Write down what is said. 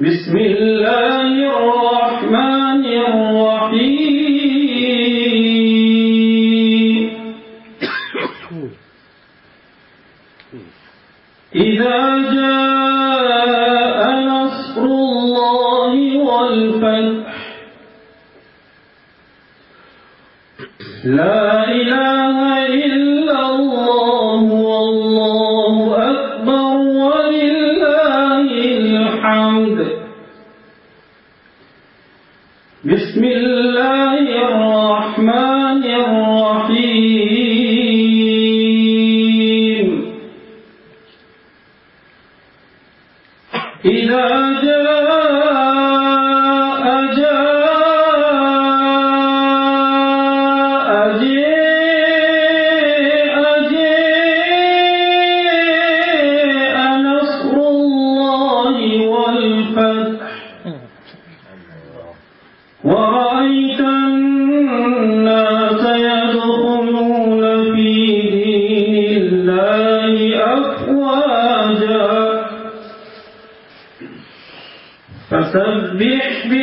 بسم الله الرحمن الرحيم إذا جاء نصر الله والفتح لا إله إلا الله والله أكبر ولله الحمد بسم الله الرحمن الرحيم إذا نصر الله والفتح ورأيت الناس يدخلون في دين الله أفواجا فسبح